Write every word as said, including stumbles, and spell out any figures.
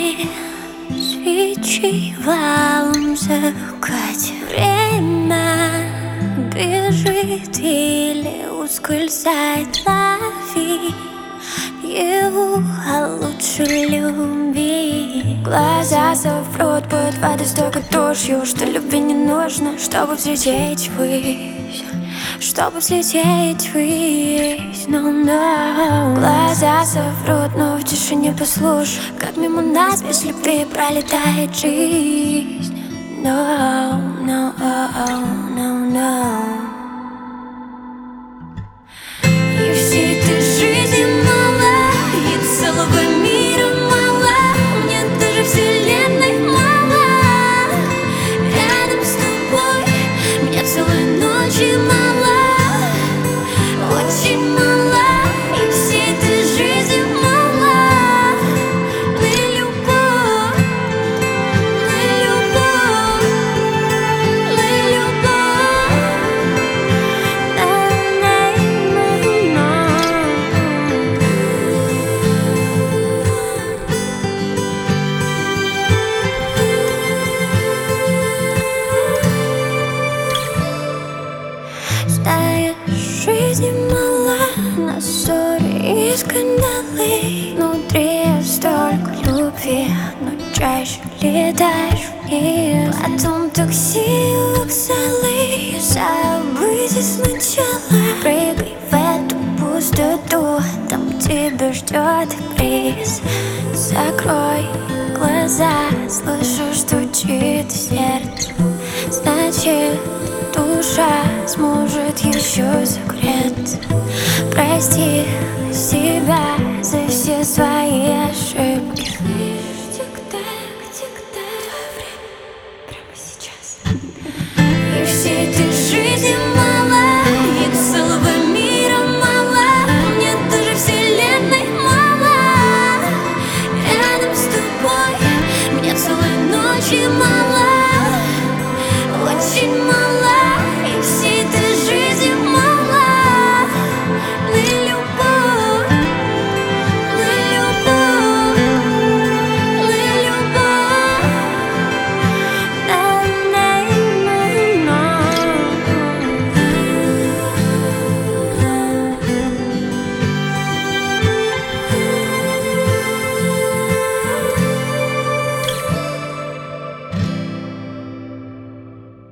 Гасли свечи в алом закате. Время бежит или ускользает. Лови его, а лучше люби. Глаза соврут под водой столько тушью, что любви не нужно, чтобы взлететь ввысь, чтобы взлететь ввысь. No, no. Глаза соврут, но в тишине послушай, как мимо нас без любви пролетает жизнь. No, no, no, no. И всей этой жизни мало, и целого мира мало, мне даже вселенной мало. Рядом с тобой мне целой ночи мало, очень мало. И всей этой жизни мало на любовь, на любовь, на любовь. Знаешь, жизни мало, на ссоры и скандалы. Внутри столько любви, но чаще летаешь вниз. Потом такси, вокзалы, события сначала. Прыгай в эту пустоту, там тебя ждет приз. Закрой глаза, слышу, стучит сердце. Значит, душа сможет еще согреться. Прости себя за все свои ошибки. Тик-так, тик-так, время прямо сейчас. И всей этой жизни мало, и целого мира мало, мне даже вселенной мало. Рядом с тобой мне целой ночи мало, очень мало.